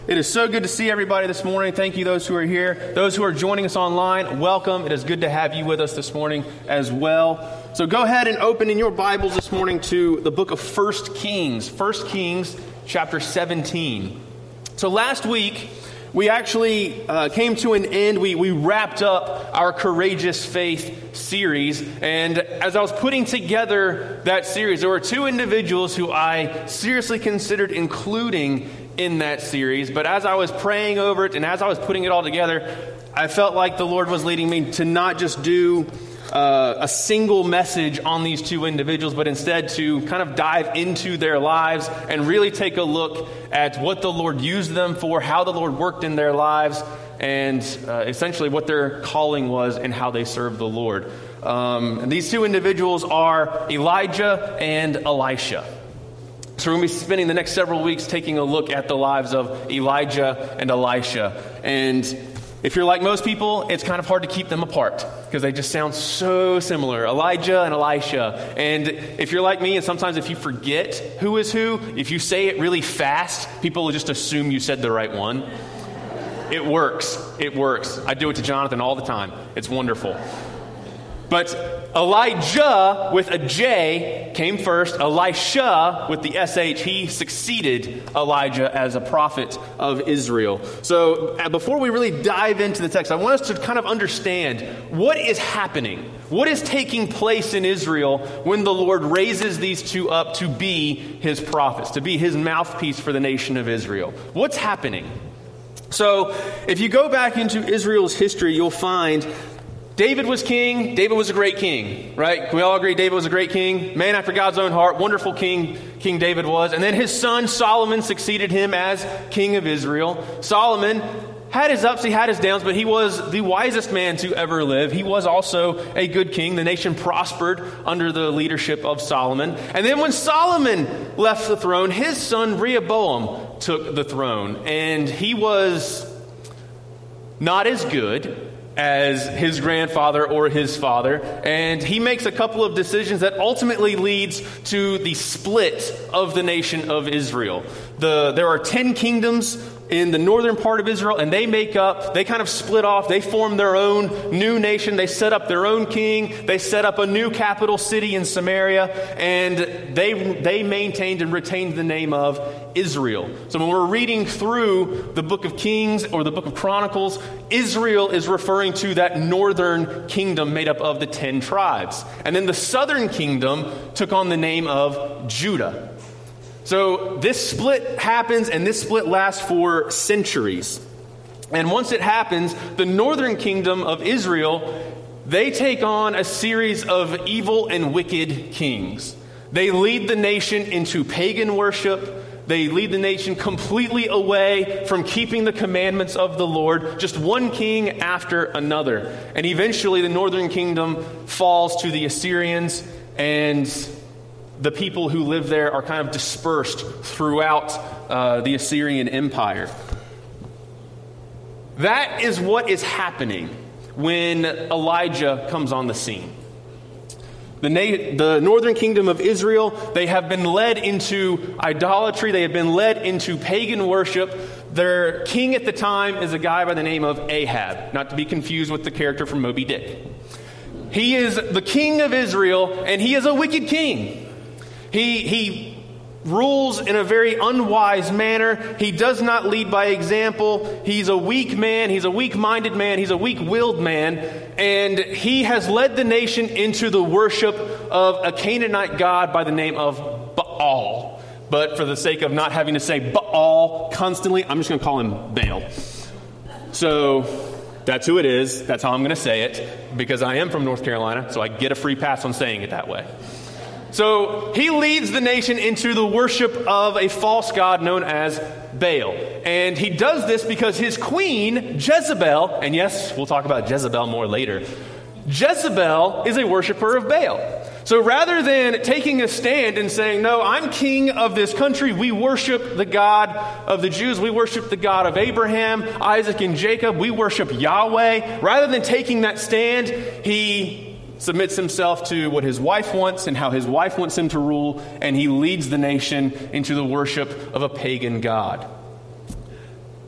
It is so good to see everybody this morning. Thank you, those who are here. Those who are joining us online, welcome. It is good to have you with us this morning as well. So go ahead and open in your Bibles this morning to the book of 1 Kings. 1 Kings chapter 17. So last week, we actually came to an end. We wrapped up our Courageous Faith series. And as I was putting together that series, there were two individuals who I seriously considered including in that series. But as I was praying over it and as I was putting it all together, I felt like the Lord was leading me to not just do a single message on these two individuals, but instead to kind of dive into their lives and really take a look at what the Lord used them for, how the Lord worked in their lives, and essentially what their calling was and how they served the Lord. And these two individuals are Elijah and Elisha. So we're going to be spending the next several weeks taking a look at the lives of Elijah and Elisha. And if you're like most people, it's kind of hard to keep them apart because they just sound so similar. Elijah and Elisha. And if you're like me, and sometimes if you forget who is who, if you say it really fast, people will just assume you said the right one. It works. It works. I do it to Jonathan all the time. It's wonderful. But Elijah with a J came first. Elisha with the SH, he succeeded Elijah as a prophet of Israel. So before we really dive into the text, I want us to kind of understand what is happening. What is taking place in Israel when the Lord raises these two up to be his prophets, to be his mouthpiece for the nation of Israel? What's happening? So if you go back into Israel's history, you'll find David was king. David was a great king, right? Can we all agree David was a great king? Man after God's own heart, wonderful king, King David was. And then his son Solomon succeeded him as king of Israel. Solomon had his ups, he had his downs, but he was the wisest man to ever live. He was also a good king. The nation prospered under the leadership of Solomon. And then when Solomon left the throne, his son Rehoboam took the throne. And he was not as good as his grandfather or his father, and he makes a couple of decisions that ultimately leads to the split of the nation of Israel. There are 10 kingdoms in the northern part of Israel, and they kind of split off. They form their own new nation. They set up their own king. They set up a new capital city in Samaria, and they maintained and retained the name of Israel. So when we're reading through the book of Kings or the book of Chronicles, Israel is referring to that northern kingdom made up of the 10 tribes. And then the southern kingdom took on the name of Judah. So this split happens, and this split lasts for centuries. And once it happens, the northern kingdom of Israel, they take on a series of evil and wicked kings. They lead the nation into pagan worship. They lead the nation completely away from keeping the commandments of the Lord, just one king after another. And eventually the northern kingdom falls to the Assyrians, and the people who live there are kind of dispersed throughout the Assyrian Empire. That is what is happening when Elijah comes on the scene. The northern kingdom of Israel, they have been led into idolatry. They have been led into pagan worship. Their king at the time is a guy by the name of Ahab, not to be confused with the character from Moby Dick. He is the king of Israel, and he is a wicked king. He rules in a very unwise manner. He does not lead by example. He's a weak man. He's a weak-minded man. He's a weak-willed man. And he has led the nation into the worship of a Canaanite god by the name of Baal. But for the sake of not having to say Baal constantly, I'm just going to call him Baal. So that's who it is. That's how I'm going to say it, because I am from North Carolina, so I get a free pass on saying it that way. So he leads the nation into the worship of a false god known as Baal. And he does this because his queen, Jezebel, and yes, we'll talk about Jezebel more later, Jezebel is a worshiper of Baal. So rather than taking a stand and saying, no, I'm king of this country, we worship the God of the Jews, we worship the God of Abraham, Isaac, and Jacob, we worship Yahweh. Rather than taking that stand, he submits himself to what his wife wants and how his wife wants him to rule, and he leads the nation into the worship of a pagan god.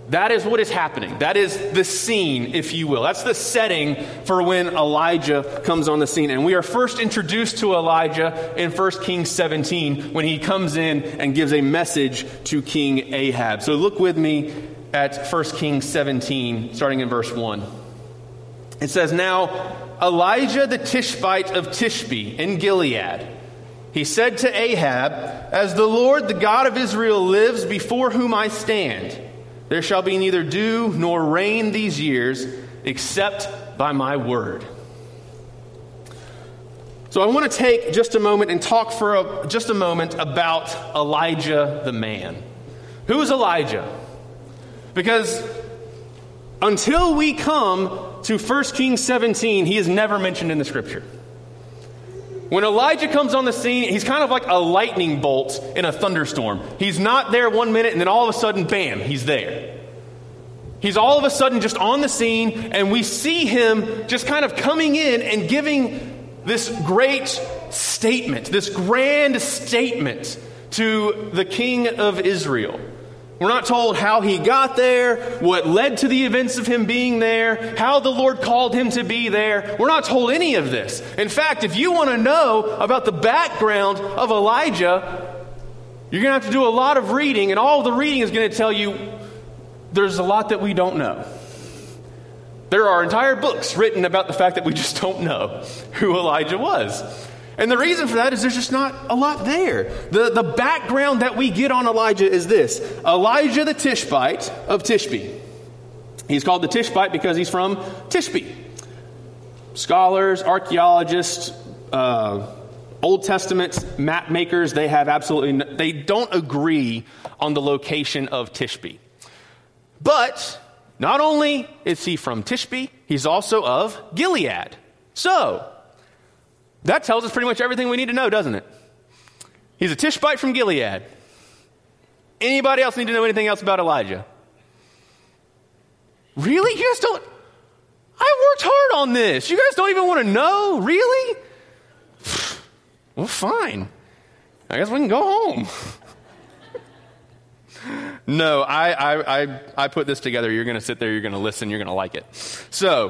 That is what is happening. That is the scene, if you will. That's the setting for when Elijah comes on the scene. And we are first introduced to Elijah in 1 Kings 17 when he comes in and gives a message to King Ahab. So look with me at 1 Kings 17, starting in verse 1. It says, "Now Elijah the Tishbite of Tishbe in Gilead, he said to Ahab, 'As the Lord, the God of Israel, lives before whom I stand, there shall be neither dew nor rain these years, except by my word.'" So I want to take just a moment and talk for just a moment about Elijah the man. Who is Elijah? Because until we come to 1 Kings 17, he is never mentioned in the scripture. When Elijah comes on the scene, he's kind of like a lightning bolt in a thunderstorm. He's not there 1 minute, and then all of a sudden, bam, he's there. He's all of a sudden just on the scene, and we see him just kind of coming in and giving this great statement, this grand statement to the king of Israel. We're not told how he got there, what led to the events of him being there, how the Lord called him to be there. We're not told any of this. In fact, if you want to know about the background of Elijah, you're going to have to do a lot of reading, and all of the reading is going to tell you there's a lot that we don't know. There are entire books written about the fact that we just don't know who Elijah was. And the reason for that is there's just not a lot there. The background that we get on Elijah is this. Elijah the Tishbite of Tishbe. He's called the Tishbite because he's from Tishbe. Scholars, archaeologists, Old Testament map makers, they don't agree on the location of Tishbe. But not only is he from Tishbe, he's also of Gilead. So that tells us pretty much everything we need to know, doesn't it? He's a Tishbite from Gilead. Anybody else need to know anything else about Elijah? Really? You guys don't? I worked hard on this. You guys don't even want to know? Really? Well, fine. I guess we can go home. No, I put this together. You're going to sit there, you're going to listen, you're going to like it. So,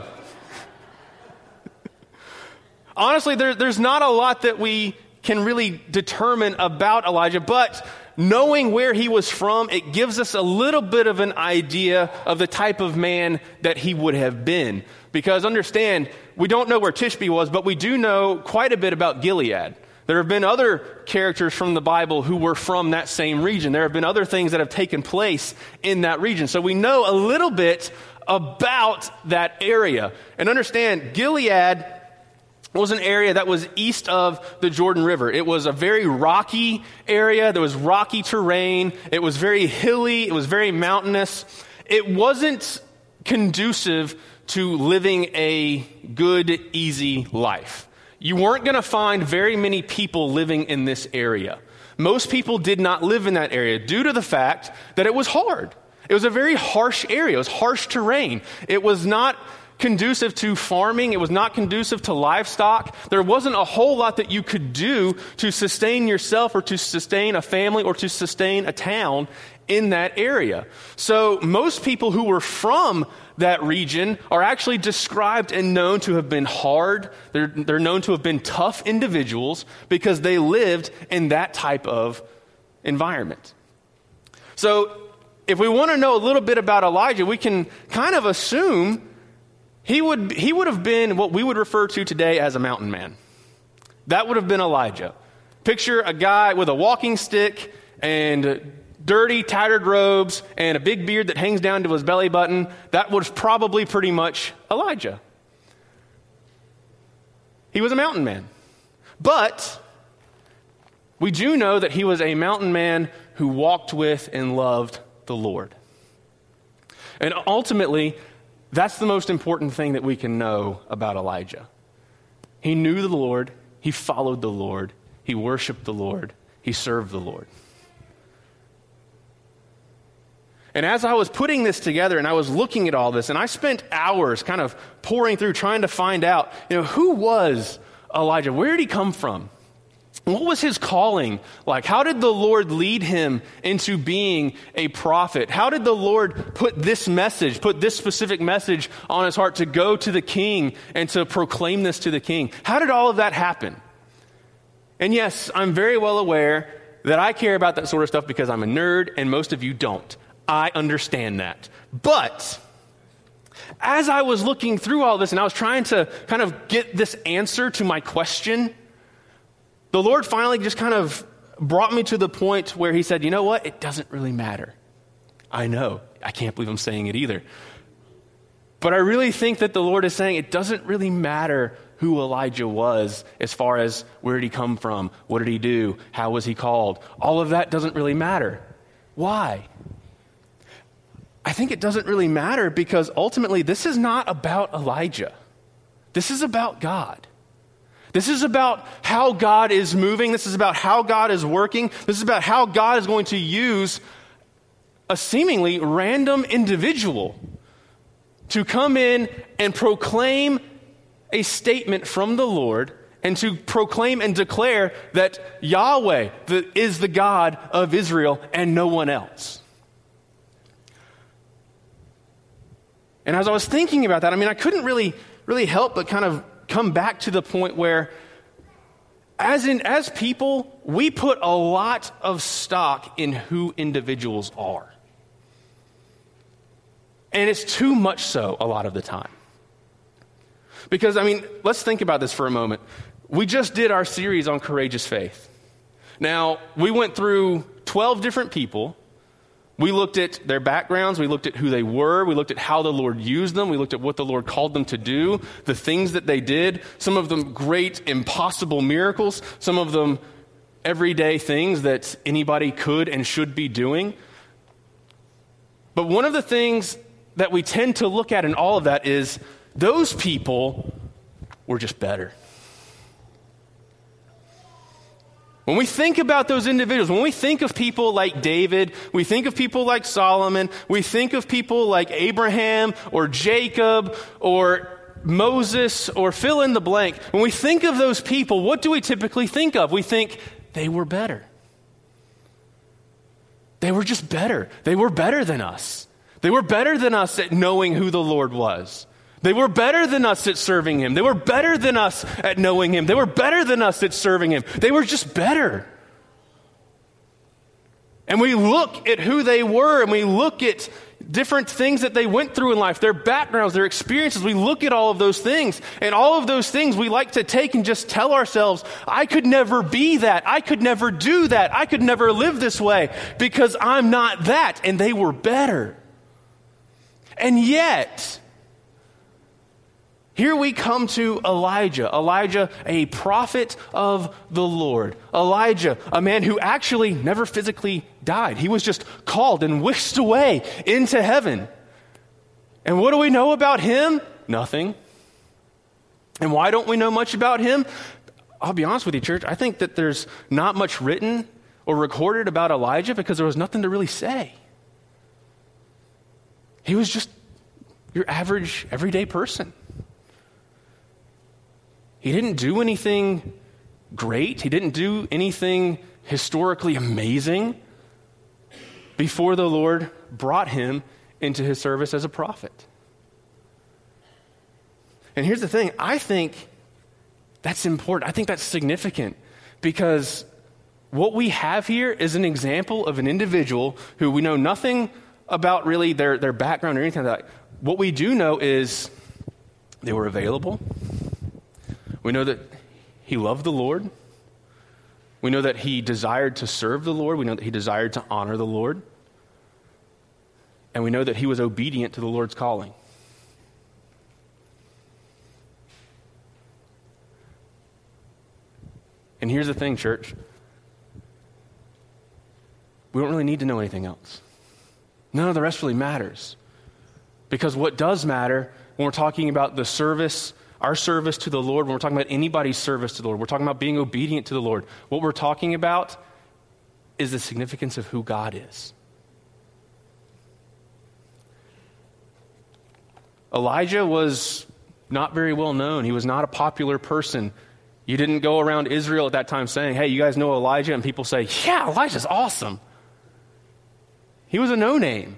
honestly, there's not a lot that we can really determine about Elijah, but knowing where he was from, it gives us a little bit of an idea of the type of man that he would have been. Because understand, we don't know where Tishbe was, but we do know quite a bit about Gilead. There have been other characters from the Bible who were from that same region. There have been other things that have taken place in that region. So we know a little bit about that area. And understand, Gilead was an area that was east of the Jordan River. It was a very rocky area. There was rocky terrain. It was very hilly. It was very mountainous. It wasn't conducive to living a good, easy life. You weren't going to find very many people living in this area. Most people did not live in that area due to the fact that it was hard. It was a very harsh area. It was harsh terrain. It was not conducive to farming. It was not conducive to livestock. There wasn't a whole lot that you could do to sustain yourself or to sustain a family or to sustain a town in that area. So most people who were from that region are actually described and known to have been hard. They're known to have been tough individuals because they lived in that type of environment. So if we want to know a little bit about Elijah, we can kind of assume he would have been what we would refer to today as a mountain man. That would have been Elijah. Picture a guy with a walking stick and dirty, tattered robes, and a big beard that hangs down to his belly button. That was probably pretty much Elijah. He was a mountain man. But we do know that he was a mountain man who walked with and loved the Lord. And ultimately, that's the most important thing that we can know about Elijah. He knew the Lord, he followed the Lord, he worshiped the Lord, he served the Lord. And as I was putting this together and I was looking at all this, and I spent hours kind of pouring through trying to find out, who was Elijah? Where did he come from? What was his calling like? How did the Lord lead him into being a prophet? How did the Lord put this specific message on his heart to go to the king and to proclaim this to the king? How did all of that happen? And yes, I'm very well aware that I care about that sort of stuff because I'm a nerd and most of you don't. I understand that. But as I was looking through all this and I was trying to kind of get this answer to my question, the Lord finally just kind of brought me to the point where he said, you know what? It doesn't really matter. I know. I can't believe I'm saying it either. But I really think that the Lord is saying it doesn't really matter who Elijah was as far as where did he come from? What did he do? How was he called? All of that doesn't really matter. Why? I think it doesn't really matter because ultimately this is not about Elijah. This is about God. This is about how God is moving. This is about how God is working. This is about how God is going to use a seemingly random individual to come in and proclaim a statement from the Lord and to proclaim and declare that Yahweh is the God of Israel and no one else. And as I was thinking about that, I couldn't really help but kind of come back to the point where as people, we put a lot of stock in who individuals are. And it's too much so a lot of the time. Because, let's think about this for a moment. We just did our series on courageous faith. Now, we went through 12 different people. We looked at their backgrounds, we looked at who they were, we looked at how the Lord used them, we looked at what the Lord called them to do, the things that they did, some of them great, impossible miracles, some of them everyday things that anybody could and should be doing. But one of the things that we tend to look at in all of that is those people were just better. When we think about those individuals, when we think of people like David, we think of people like Solomon, we think of people like Abraham or Jacob or Moses or fill in the blank. When we think of those people, what do we typically think of? We think they were better. They were just better. They were better than us. They were better than us at knowing who the Lord was. They were better than us at serving him. They were better than us at knowing him. They were better than us at serving him. They were just better. And we look at who they were and we look at different things that they went through in life, their backgrounds, their experiences. We look at all of those things, and all of those things we like to take and just tell ourselves, I could never be that. I could never do that. I could never live this way because I'm not that. And they were better. And yet, here we come to Elijah. Elijah, a prophet of the Lord. Elijah, a man who actually never physically died. He was just called and whisked away into heaven. And what do we know about him? Nothing. And why don't we know much about him? I'll be honest with you, church. I think that there's not much written or recorded about Elijah because there was nothing to really say. He was just your average, everyday person. He didn't do anything great. He didn't do anything historically amazing before the Lord brought him into his service as a prophet. And here's the thing. I think that's important. I think that's significant because what we have here is an example of an individual who we know nothing about really their background or anything like that. What we do know is they were available. We know that he loved the Lord. We know that he desired to serve the Lord. We know that he desired to honor the Lord. And we know that he was obedient to the Lord's calling. And here's the thing, church. We don't really need to know anything else. None of the rest really matters. Because what does matter when we're talking about the service, our service to the Lord, when we're talking about anybody's service to the Lord, we're talking about being obedient to the Lord. What we're talking about is the significance of who God is. Elijah was not very well known. He was not a popular person You didn't go around Israel at that time saying, hey, you guys know Elijah? And people say, yeah, Elijah's awesome. He was a no-name.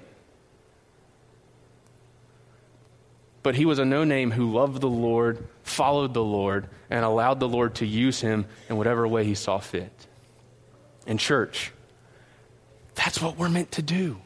But he was a no-name who loved the Lord, followed the Lord, and allowed the Lord to use him in whatever way he saw fit. In church, that's what we're meant to do.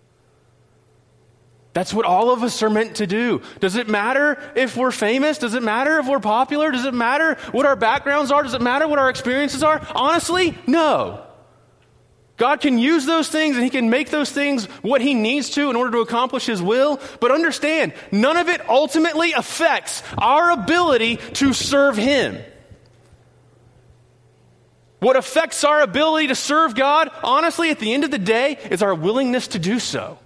That's what all of us are meant to do. Does it matter if we're famous? Does it matter if we're popular? Does it matter what our backgrounds are? Does it matter what our experiences are? Honestly, no. God can use those things and he can make those things what he needs to in order to accomplish his will. But understand, none of it ultimately affects our ability to serve him. What affects our ability to serve God, honestly, at the end of the day, is our willingness to do so.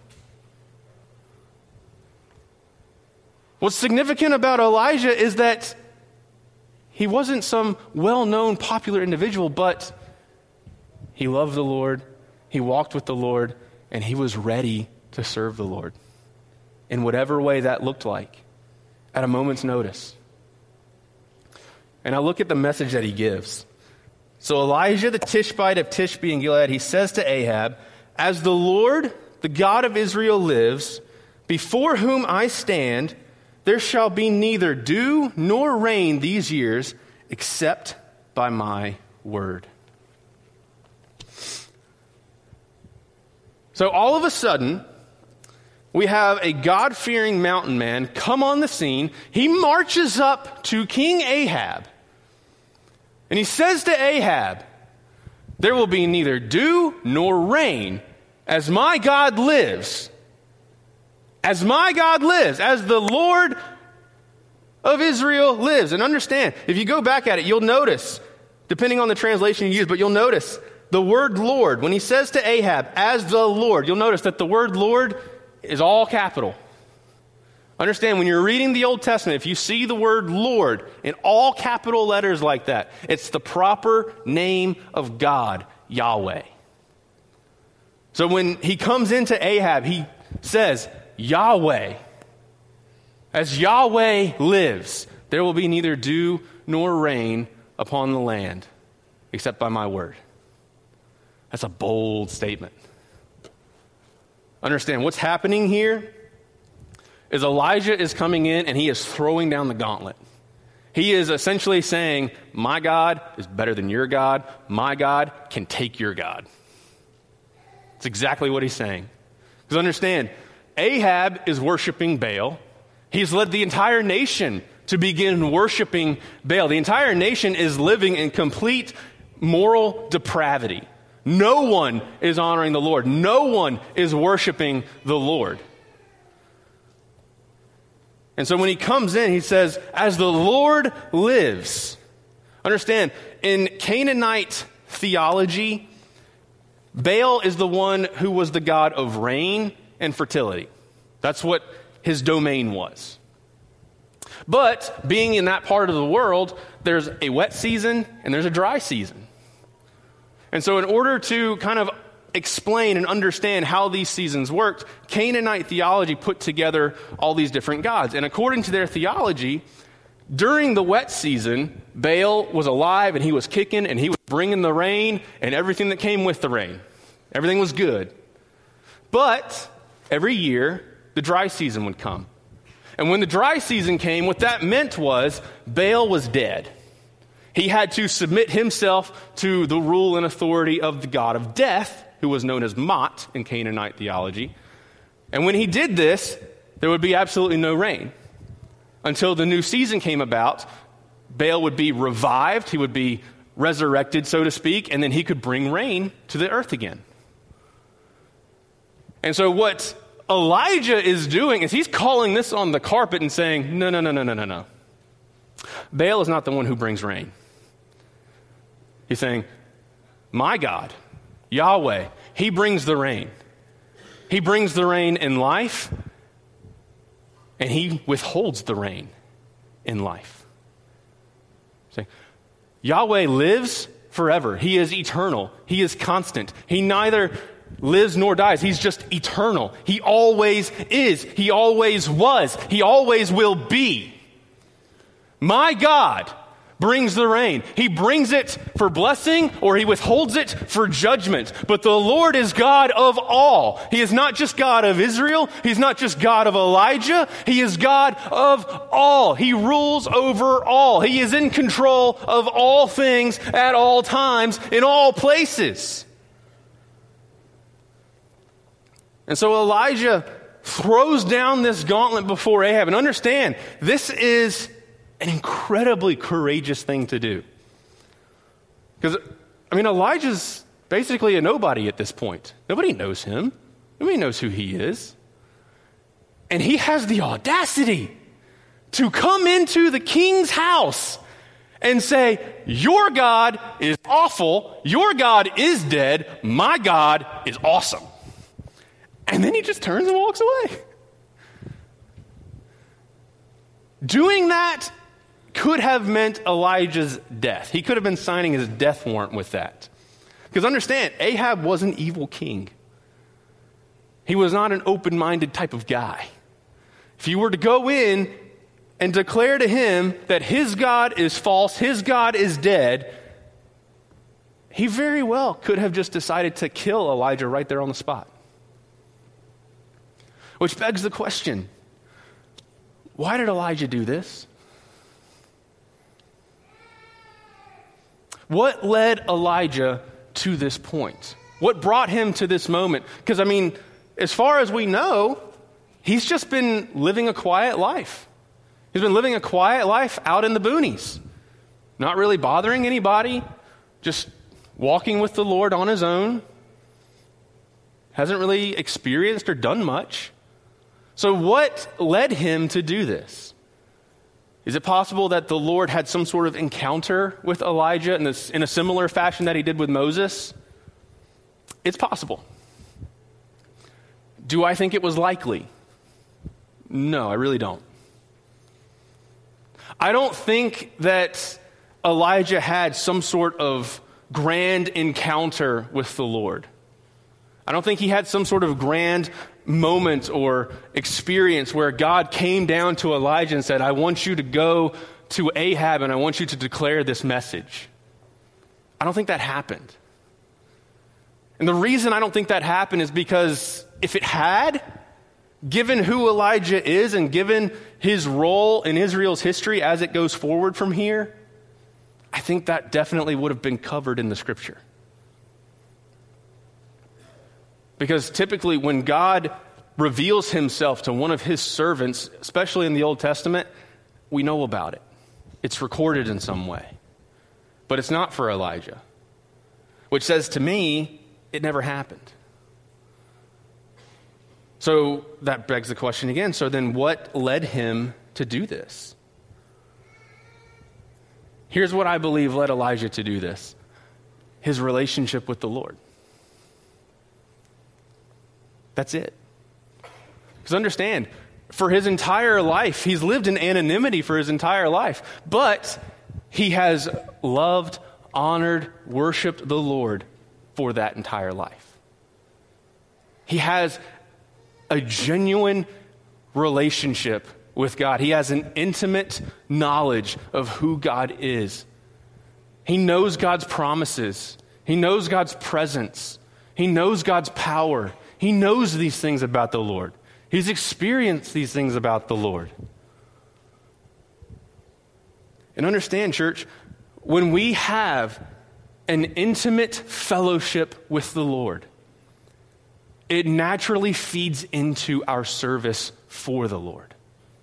What's significant about Elijah is that he wasn't some well-known, popular individual, but he loved the Lord, he walked with the Lord, and he was ready to serve the Lord in whatever way that looked like, at a moment's notice. And I look at the message that he gives. So Elijah, the Tishbite of Tishbe in Gilead, he says to Ahab, as the Lord, the God of Israel lives, before whom I stand, there shall be neither dew nor rain these years except by my word. So all of a sudden, we have a God-fearing mountain man come on the scene. He marches up to King Ahab, and he says to Ahab, there will be neither dew nor rain as my God lives. As my God lives, as the Lord of Israel lives. And understand, if you go back at it, you'll notice, depending on the translation you use, but you'll notice the word Lord, when he says to Ahab, as the Lord, you'll notice that the word Lord is all capital. Understand, when you're reading the Old Testament, if you see the word Lord in all capital letters like that, it's the proper name of God, Yahweh. So when he comes into Ahab, he says, Yahweh, as Yahweh lives, there will be neither dew nor rain upon the land except by my word. That's a bold statement. Understand, what's happening here is Elijah is coming in and he is throwing down the gauntlet. He is essentially saying, my God is better than your God. My God can take your God. That's exactly what he's saying. Because understand, Ahab is worshiping Baal. He's led the entire nation to begin worshiping Baal. The entire nation is living in complete moral depravity. No one is honoring the Lord. No one is worshiping the Lord. And so when he comes in, he says, as the Lord lives. Understand, in Canaanite theology, Baal is the one who was the god of rain and fertility. That's what his domain was. But being in that part of the world, there's a wet season and there's a dry season. And so in order to kind of explain and understand how these seasons worked, Canaanite theology put together all these different gods. And according to their theology, during the wet season, Baal was alive and he was kicking and he was bringing the rain and everything that came with the rain. Everything was good. But every year, the dry season would come. And when the dry season came, what that meant was Baal was dead. He had to submit himself to the rule and authority of the god of death, who was known as Mot in Canaanite theology. And when he did this, there would be absolutely no rain. Until the new season came about, Baal would be revived, he would be resurrected, so to speak, and then he could bring rain to the earth again. And so what Elijah is doing is he's calling this on the carpet and saying, no. Baal is not the one who brings rain. He's saying, my God, Yahweh, he brings the rain. He brings the rain in life, and he withholds the rain in life. Saying, Yahweh lives forever. He is eternal. He is constant. He neither lives nor dies. He's just eternal. He always is. He always was. He always will be. My God brings the rain. He brings it for blessing or he withholds it for judgment. But the Lord is God of all. He is not just God of Israel. He's not just God of Elijah. He is God of all. He rules over all. He is in control of all things at all times in all places. And so Elijah throws down this gauntlet before Ahab. And understand, this is an incredibly courageous thing to do. Because, Elijah's basically a nobody at this point. Nobody knows him. Nobody knows who he is. And he has the audacity to come into the king's house and say, your God is awful, your God is dead, my God is awesome. And then he just turns and walks away. Doing that could have meant Elijah's death. He could have been signing his death warrant with that. Because understand, Ahab was an evil king. He was not an open-minded type of guy. If you were to go in and declare to him that his God is false, his God is dead, he very well could have just decided to kill Elijah right there on the spot. Which begs the question, why did Elijah do this? What led Elijah to this point? What brought him to this moment? Because, as far as we know, he's just been living a quiet life. He's been living a quiet life out in the boonies, not really bothering anybody, just walking with the Lord on his own. Hasn't really experienced or done much. So what led him to do this? Is it possible that the Lord had some sort of encounter with Elijah in a similar fashion that he did with Moses? It's possible. Do I think it was likely? No, I really don't. I don't think that Elijah had some sort of grand encounter with the Lord. I don't think he had some sort of grand moment or experience where God came down to Elijah and said, I want you to go to Ahab and I want you to declare this message. I don't think that happened. And the reason I don't think that happened is because if it had, given who Elijah is and given his role in Israel's history as it goes forward from here, I think that definitely would have been covered in the scripture. Because typically when God reveals himself to one of his servants, especially in the Old Testament, we know about it. It's recorded in some way. But it's not for Elijah. Which says to me, it never happened. So that begs the question again. So then what led him to do this? Here's what I believe led Elijah to do this. His relationship with the Lord. That's it. Because understand, for his entire life, he's lived in anonymity for his entire life. But he has loved, honored, worshiped the Lord for that entire life. He has a genuine relationship with God. He has an intimate knowledge of who God is. He knows God's promises. He knows God's presence. He knows God's power. He knows these things about the Lord. He's experienced these things about the Lord. And understand, church, when we have an intimate fellowship with the Lord, it naturally feeds into our service for the Lord.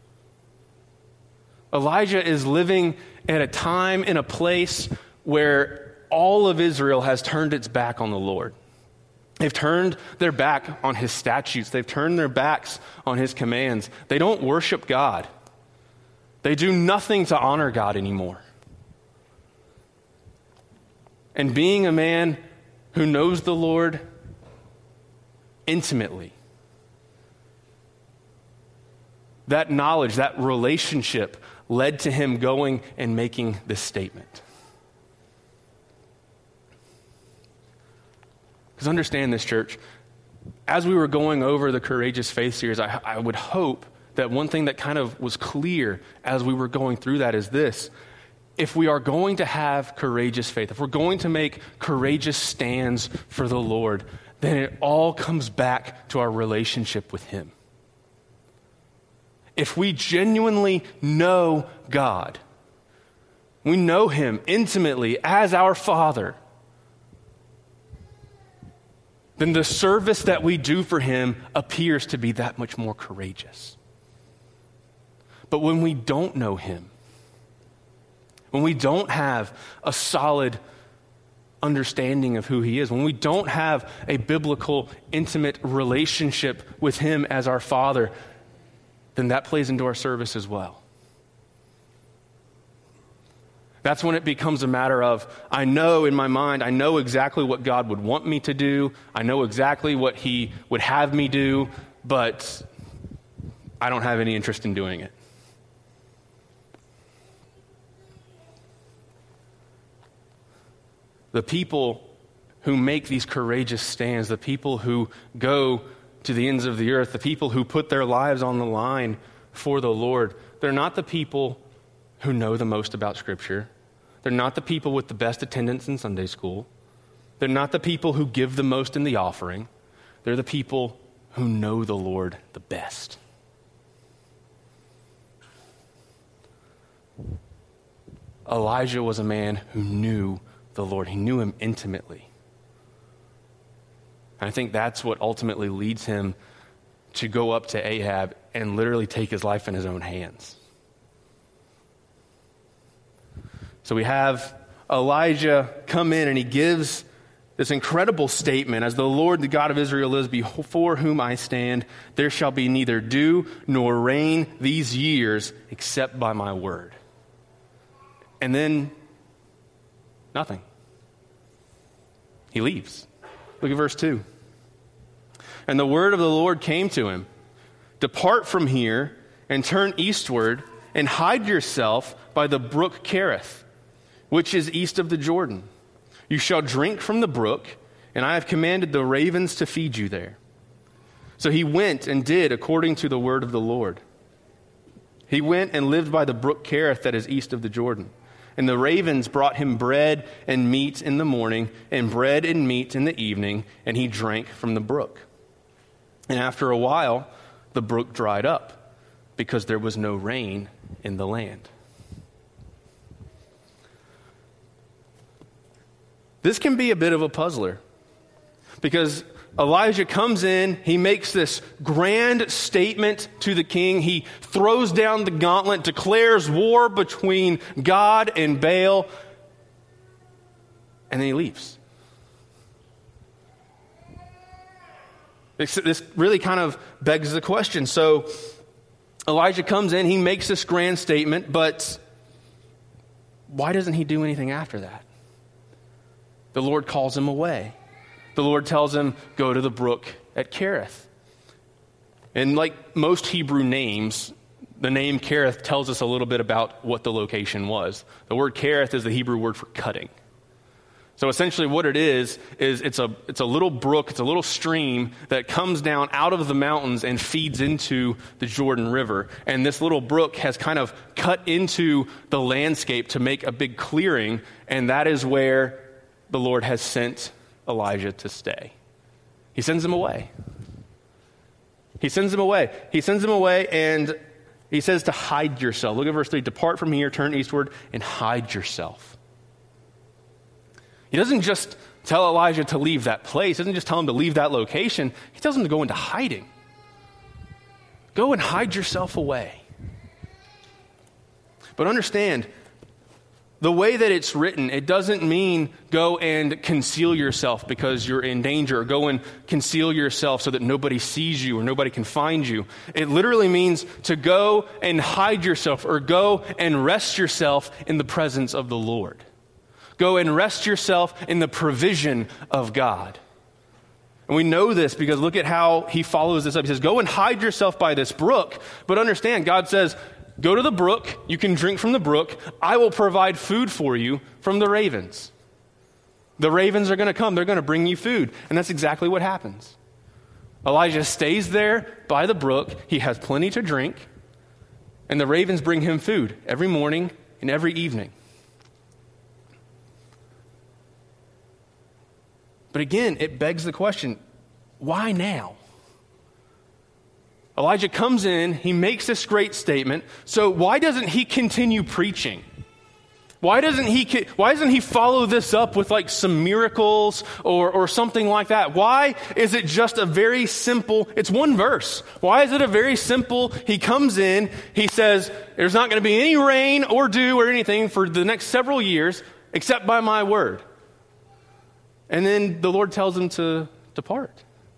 Elijah is living at a time in a place where all of Israel has turned its back on the Lord. They've turned their back on his statutes. They've turned their backs on his commands. They don't worship God. They do nothing to honor God anymore. And being a man who knows the Lord intimately, that knowledge, that relationship led to him going and making this statement. Because understand this, church, as we were going over the Courageous Faith series, I would hope that one thing that kind of was clear as we were going through that is this. if we are going to have courageous faith, if we're going to make courageous stands for the Lord, then it all comes back to our relationship with him. If we genuinely know God, we know him intimately as our Father, then the service that we do for him appears to be that much more courageous. But when we don't know him, when we don't have a solid understanding of who he is, when we don't have a biblical, intimate relationship with him as our Father, then that plays into our service as well. That's when it becomes a matter of, I know in my mind, I know exactly what God would want me to do. I know exactly what he would have me do, but I don't have any interest in doing it. The people who make these courageous stands, the people who go to the ends of the earth, the people who put their lives on the line for the Lord, they're not the people who know the most about Scripture. They're not the people with the best attendance in Sunday school. They're not the people who give the most in the offering. They're the people who know the Lord the best. Elijah was a man who knew the Lord. He knew him intimately. And I think that's what ultimately leads him to go up to Ahab and literally take his life in his own hands. So we have Elijah come in and he gives this incredible statement, as the Lord, the God of Israel lives, before whom I stand, there shall be neither dew nor rain these years except by my word. And then nothing. He leaves. Look at verse 2. And the word of the Lord came to him, depart from here and turn eastward and hide yourself by the brook Kerith, which is east of the Jordan. You shall drink from the brook, and I have commanded the ravens to feed you there. So he went and did according to the word of the Lord. He went and lived by the brook Kerith that is east of the Jordan. And the ravens brought him bread and meat in the morning, and bread and meat in the evening, and he drank from the brook. And after a while, the brook dried up, because there was no rain in the land. This can be a bit of a puzzler, because Elijah comes in, he makes this grand statement to the king, he throws down the gauntlet, declares war between God and Baal, and then he leaves. This really kind of begs the question. So Elijah comes in, he makes this grand statement, but why doesn't he do anything after that? The Lord calls him away. The Lord tells him, go to the brook at Kerith. And like most Hebrew names, the name Kerith tells us a little bit about what the location was. The word Kerith is the Hebrew word for cutting. So essentially what it is it's a little brook, it's a little stream that comes down out of the mountains and feeds into the Jordan River. And this little brook has kind of cut into the landscape to make a big clearing, and that is where the Lord has sent Elijah to stay. He sends him away. He sends him away. He sends him away, and he says to hide yourself. Look at verse 3. Depart from here, turn eastward, and hide yourself. He doesn't just tell Elijah to leave that place. He doesn't just tell him to leave that location. He tells him to go into hiding. Go and hide yourself away. But understand, the way that it's written, it doesn't mean go and conceal yourself because you're in danger, or go and conceal yourself so that nobody sees you or nobody can find you. It literally means to go and hide yourself, or go and rest yourself in the presence of the Lord. Go and rest yourself in the provision of God. And we know this because look at how he follows this up. He says, go and hide yourself by this brook. But understand, God says, go to the brook, you can drink from the brook, I will provide food for you from the ravens. The ravens are going to come, they're going to bring you food. And that's exactly what happens. Elijah stays there by the brook, he has plenty to drink, and the ravens bring him food every morning and every evening. But again, it begs the question, why now? Elijah comes in, he makes this great statement, so why doesn't he continue preaching? Why doesn't he follow this up with like some miracles or something like that? Why is it just a very simple, it's one verse. Why is it a very simple, he comes in, he says, there's not going to be any rain or dew or anything for the next several years except by my word. And then the Lord tells him to depart.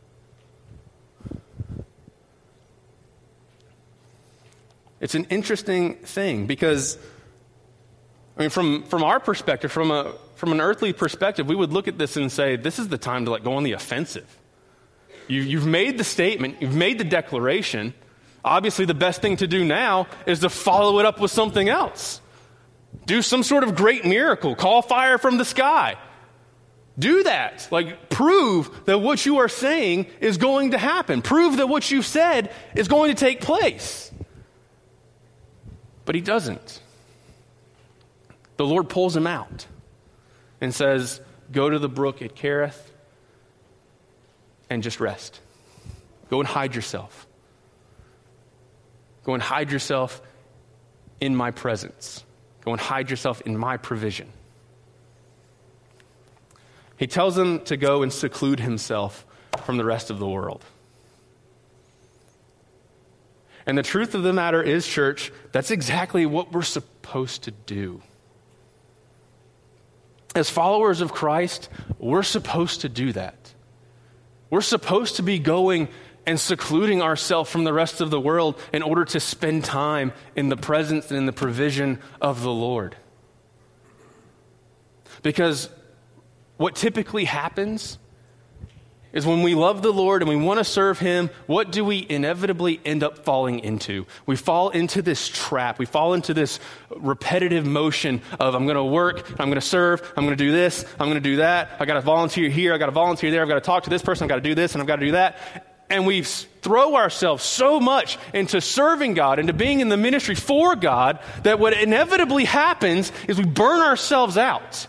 It's an interesting thing because from our perspective, from an earthly perspective, we would look at this and say, this is the time to go on the offensive. You've made the statement, you've made the declaration. Obviously, the best thing to do now is to follow it up with something else. Do some sort of great miracle. Call fire from the sky. Do that. Prove that what you are saying is going to happen. Prove that what you've said is going to take place. But he doesn't. The Lord pulls him out and says, go to the brook at Kerith and just rest. Go and hide yourself. Go and hide yourself in my presence. Go and hide yourself in my provision. He tells him to go and seclude himself from the rest of the world. And the truth of the matter is, church, that's exactly what we're supposed to do. As followers of Christ, we're supposed to do that. We're supposed to be going and secluding ourselves from the rest of the world in order to spend time in the presence and in the provision of the Lord. Because what typically happens is when we love the Lord and we want to serve Him, what do we inevitably end up falling into? We fall into this trap. We fall into this repetitive motion of I'm going to work, I'm going to serve, I'm going to do this, I'm going to do that. I got to volunteer here, I got to volunteer there, I've got to talk to this person, I've got to do this, and I've got to do that. And we throw ourselves so much into serving God, into being in the ministry for God, that what inevitably happens is we burn ourselves out.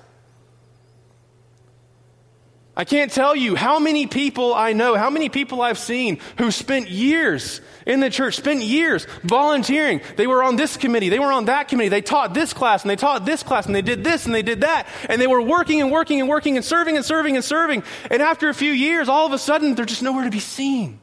I can't tell you how many people I know, how many people I've seen who spent years in the church, spent years volunteering. They were on this committee, they were on that committee, they taught this class, and they taught this class, and they did this, and they did that, and they were working and working and working and serving and serving and serving. And after a few years, all of a sudden, they're just nowhere to be seen.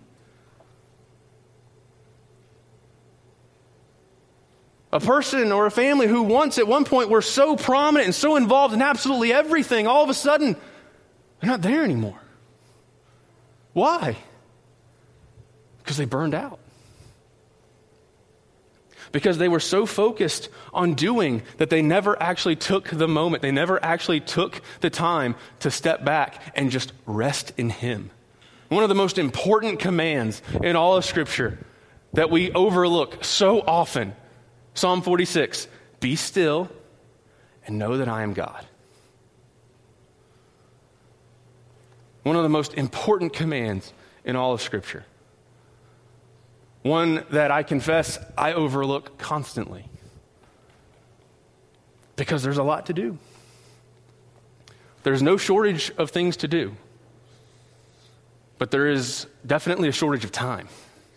A person or a family who once at one point were so prominent and so involved in absolutely everything, all of a sudden, they're not there anymore. Why? Because they burned out. Because they were so focused on doing that they never actually took the moment. They never actually took the time to step back and just rest in Him. One of the most important commands in all of Scripture that we overlook so often, Psalm 46, be still and know that I am God. One of the most important commands in all of Scripture. One that I confess I overlook constantly. Because there's a lot to do. There's no shortage of things to do. But there is definitely a shortage of time.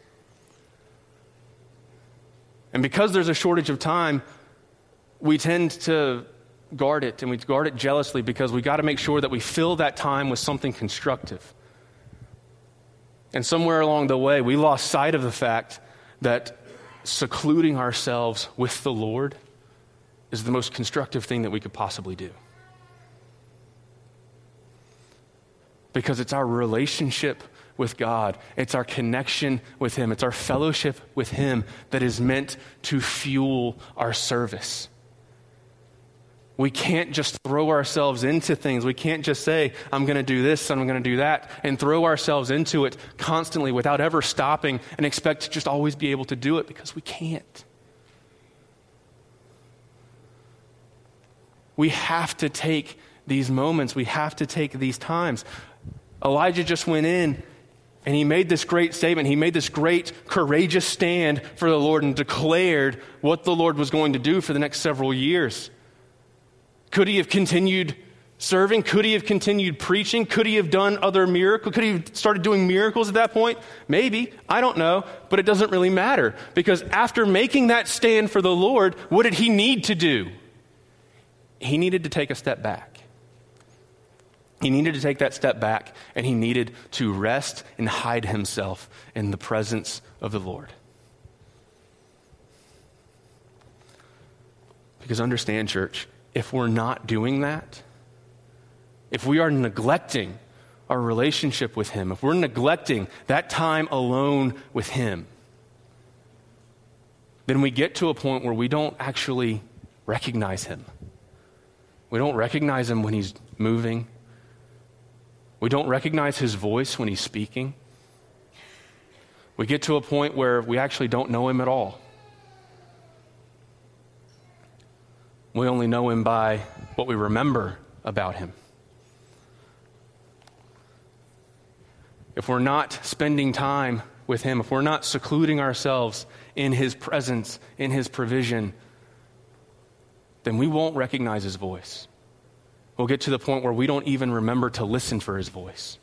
And because there's a shortage of time, we tend to guard it, and we guard it jealously because we got to make sure that we fill that time with something constructive. And somewhere along the way, we lost sight of the fact that secluding ourselves with the Lord is the most constructive thing that we could possibly do. Because it's our relationship with God, it's our connection with Him, it's our fellowship with Him that is meant to fuel our service. We can't just throw ourselves into things. We can't just say, I'm going to do this and I'm going to do that, and throw ourselves into it constantly without ever stopping and expect to just always be able to do it, because we can't. We have to take these moments. We have to take these times. Elijah just went in and he made this great statement. He made this great, courageous stand for the Lord and declared what the Lord was going to do for the next several years. Could he have continued serving? Could he have continued preaching? Could he have done other miracles? Could he have started doing miracles at that point? Maybe. I don't know. But it doesn't really matter. Because after making that stand for the Lord, what did he need to do? He needed to take a step back. He needed to take that step back, and he needed to rest and hide himself in the presence of the Lord. Because understand, church, if we're not doing that, if we are neglecting our relationship with him, if we're neglecting that time alone with him, then we get to a point where we don't actually recognize him. We don't recognize him when he's moving. We don't recognize his voice when he's speaking. We get to a point where we actually don't know him at all. We only know him by what we remember about him. If we're not spending time with him, if we're not secluding ourselves in his presence, in his provision, then we won't recognize his voice. We'll get to the point where we don't even remember to listen for his voice.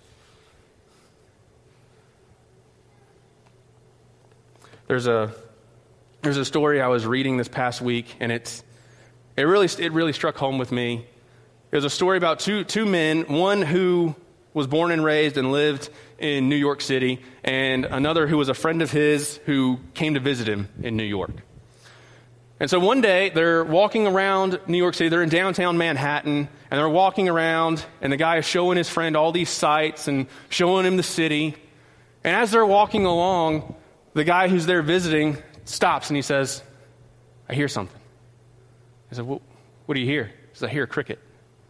There's a story I was reading this past week, and it really struck home with me. It was a story about two men, one who was born and raised and lived in New York City, and another who was a friend of his who came to visit him in New York. And so one day, they're walking around New York City. They're in downtown Manhattan, and they're walking around, and the guy is showing his friend all these sights and showing him the city. And as they're walking along, the guy who's there visiting stops, and he says, "I hear something." He said, "What do you hear?" He says, "I hear a cricket."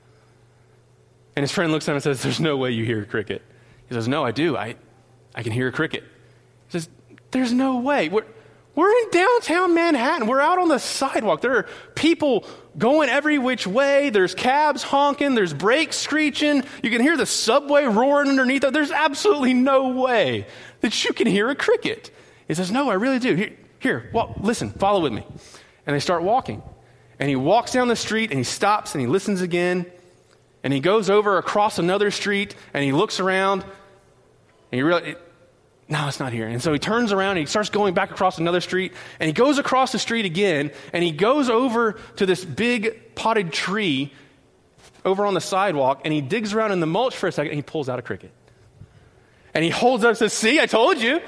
And his friend looks at him and says, "There's no way you hear a cricket." He says, "No, I do. I can hear a cricket." He says, "There's no way. We're in downtown Manhattan. We're out on the sidewalk. There are people going every which way. There's cabs honking. There's brakes screeching. You can hear the subway roaring underneath. There's absolutely no way that you can hear a cricket." He says, "No, I really do. Here, listen, follow with me." And they start walking. And he walks down the street, and he stops, and he listens again. And he goes over across another street, and he looks around, and he realizes, no, it's not here. And so he turns around, and he starts going back across another street, and he goes across the street again, and he goes over to this big potted tree over on the sidewalk, and he digs around in the mulch for a second, and he pulls out a cricket. And he holds up and says, "See, I told you."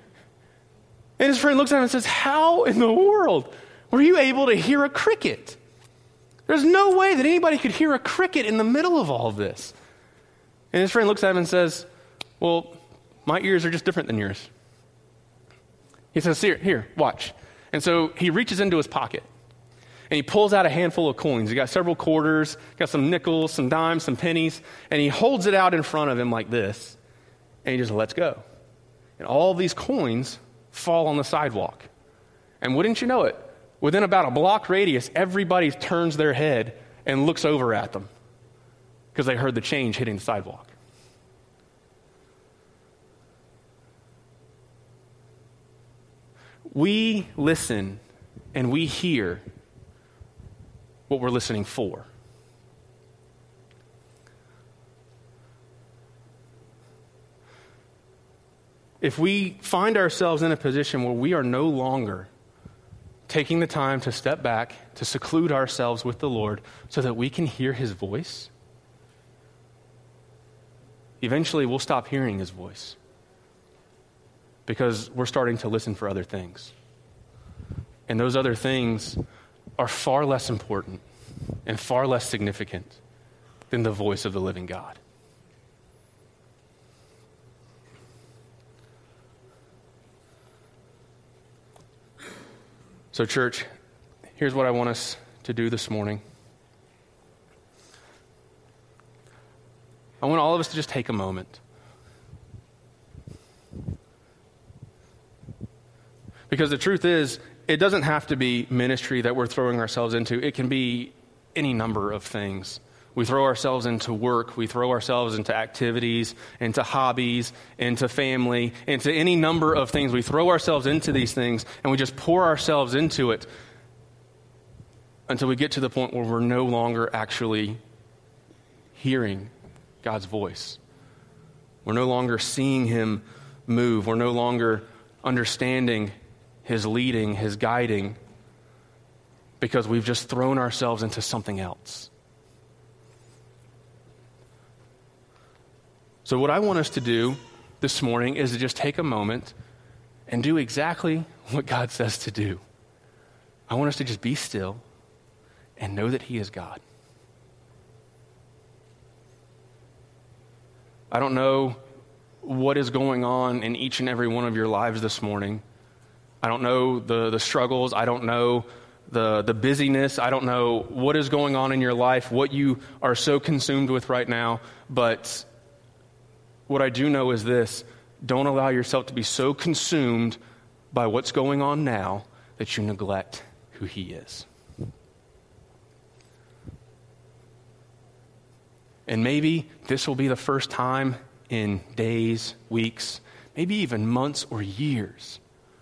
And his friend looks at him and says, "How in the world were you able to hear a cricket? There's no way that anybody could hear a cricket in the middle of all of this." And his friend looks at him and says, "Well, my ears are just different than yours." He says, here, watch. And so he reaches into his pocket, and he pulls out a handful of coins. He got several quarters, got some nickels, some dimes, some pennies, and he holds it out in front of him like this, and he just lets go. And all these coins fall on the sidewalk. And wouldn't you know it, within about a block radius, everybody turns their head and looks over at them because they heard the change hitting the sidewalk. We listen and we hear what we're listening for. If we find ourselves in a position where we are no longer taking the time to step back, to seclude ourselves with the Lord so that we can hear his voice, eventually we'll stop hearing his voice because we're starting to listen for other things. And those other things are far less important and far less significant than the voice of the living God. So, church, here's what I want us to do this morning. I want all of us to just take a moment. Because the truth is, it doesn't have to be ministry that we're throwing ourselves into. It can be any number of things. We throw ourselves into work. We throw ourselves into activities, into hobbies, into family, into any number of things. We throw ourselves into these things, and we just pour ourselves into it until we get to the point where we're no longer actually hearing God's voice. We're no longer seeing him move. We're no longer understanding his leading, his guiding, because we've just thrown ourselves into something else. So what I want us to do this morning is to just take a moment and do exactly what God says to do. I want us to just be still and know that he is God. I don't know what is going on in each and every one of your lives this morning. I don't know the struggles. I don't know the busyness. I don't know what is going on in your life, what you are so consumed with right now. But what I do know is this: don't allow yourself to be so consumed by what's going on now that you neglect who he is. And maybe this will be the first time in days, weeks, maybe even months or years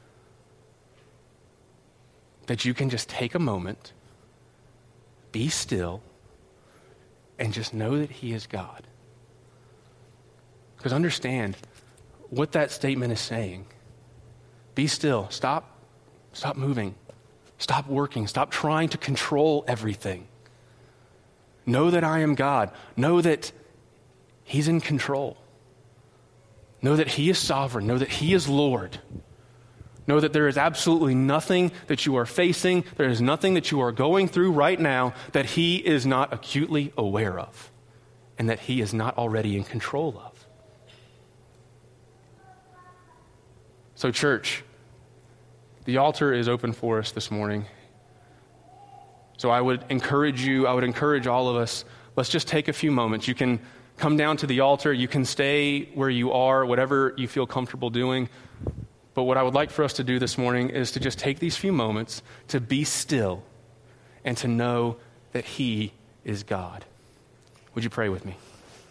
that you can just take a moment, be still, and just know that he is God. Because understand what that statement is saying. Be still. Stop moving. Stop working. Stop trying to control everything. Know that I am God. Know that he's in control. Know that he is sovereign. Know that he is Lord. Know that there is absolutely nothing that you are facing, there is nothing that you are going through right now that he is not acutely aware of and that he is not already in control of. So church, the altar is open for us this morning. So I would encourage all of us, let's just take a few moments. You can come down to the altar, you can stay where you are, whatever you feel comfortable doing. But what I would like for us to do this morning is to just take these few moments to be still and to know that he is God. Would you pray with me?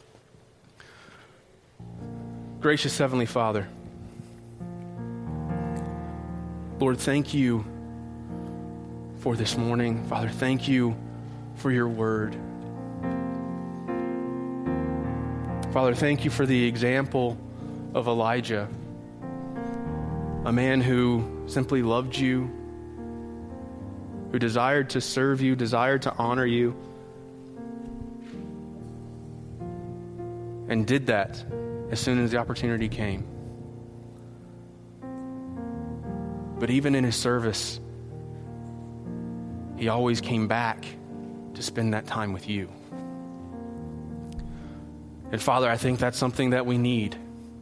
Gracious Heavenly Father, Lord, thank you for this morning. Father, thank you for your word. Father, thank you for the example of Elijah, a man who simply loved you, who desired to serve you, desired to honor you, and did that as soon as the opportunity came. But even in his service, he always came back to spend that time with you. And Father, I think that's something that we need,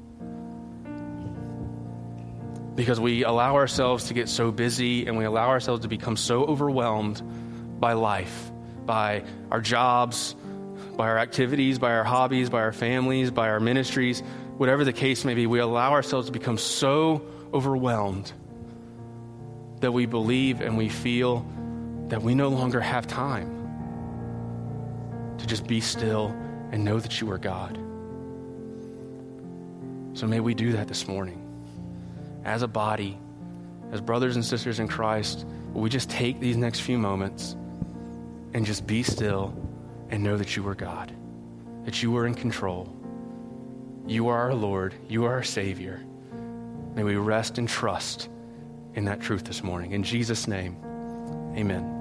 because we allow ourselves to get so busy and we allow ourselves to become so overwhelmed by life, by our jobs, by our activities, by our hobbies, by our families, by our ministries, whatever the case may be. We allow ourselves to become so overwhelmed that we believe and we feel that we no longer have time to just be still and know that you are God. So may we do that this morning. As a body, as brothers and sisters in Christ, will we just take these next few moments and just be still and know that you are God, that you are in control. You are our Lord. You are our Savior. May we rest and trust in that truth this morning. In Jesus' name, amen.